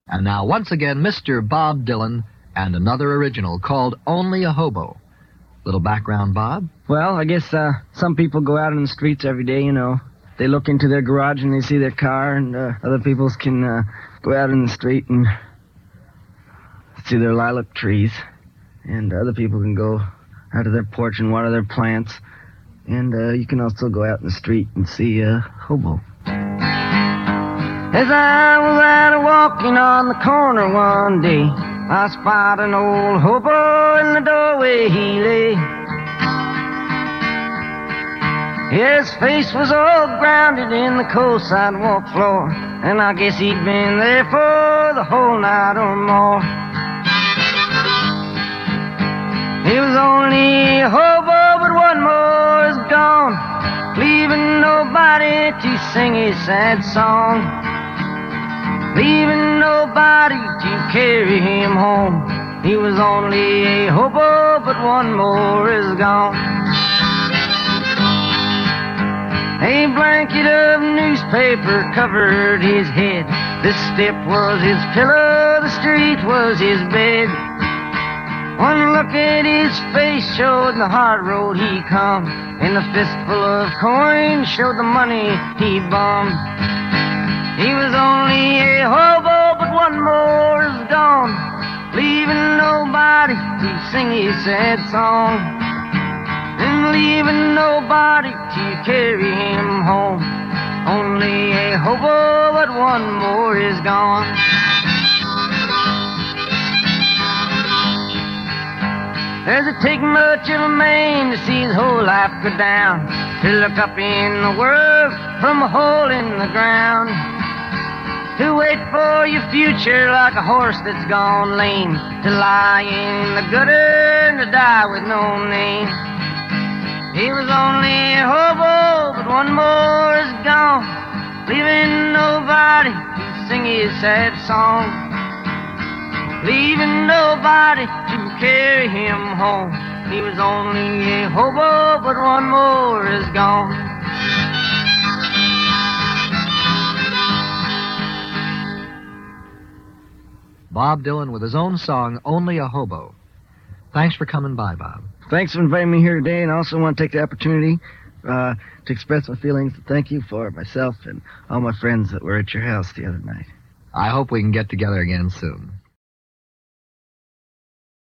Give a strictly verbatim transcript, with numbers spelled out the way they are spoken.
And now, once again, Mister Bob Dylan and another original called Only a Hobo. Little background, Bob? Well, I guess uh, some people go out in the streets every day, you know. They look into their garage and they see their car, and uh, other people can uh, go out in the street and see their lilac trees. And other people can go out to their porch and water their plants. And uh, you can also go out in the street and see a hobo. As I was out walking on the corner one day, I spotted an old hobo in the doorway he lay. His face was all grounded in the cold sidewalk floor, and I guess he'd been there for the whole night or more. He was only a hobo, but one more is gone, leaving nobody to sing his sad song, leaving nobody to carry him home. He was only a hobo, but one more is gone. A blanket of newspaper covered his head. The step was his pillow, the street was his bed. One look at his face showed the hard road he come, and a fistful of coins showed the money he bummed. He was only a hobo, but one more is gone, leaving nobody to sing his sad song, and leaving nobody to carry him home. Only a hobo, but one more is gone. Does it take much of a man to see his whole life go down, to look up in the world from a hole in the ground, to wait for your future like a horse that's gone lame, to lie in the gutter and to die with no name? He was only a hobo, but one more is gone, leaving nobody to sing his sad song, leaving nobody to carry him home. He was only a hobo, but one more is gone. Bob Dylan with his own song, Only a Hobo. Thanks for coming by, Bob. Thanks for inviting me here today, and I also want to take the opportunity uh, to express my feelings and thank you for myself and all my friends that were at your house the other night. I hope we can get together again soon.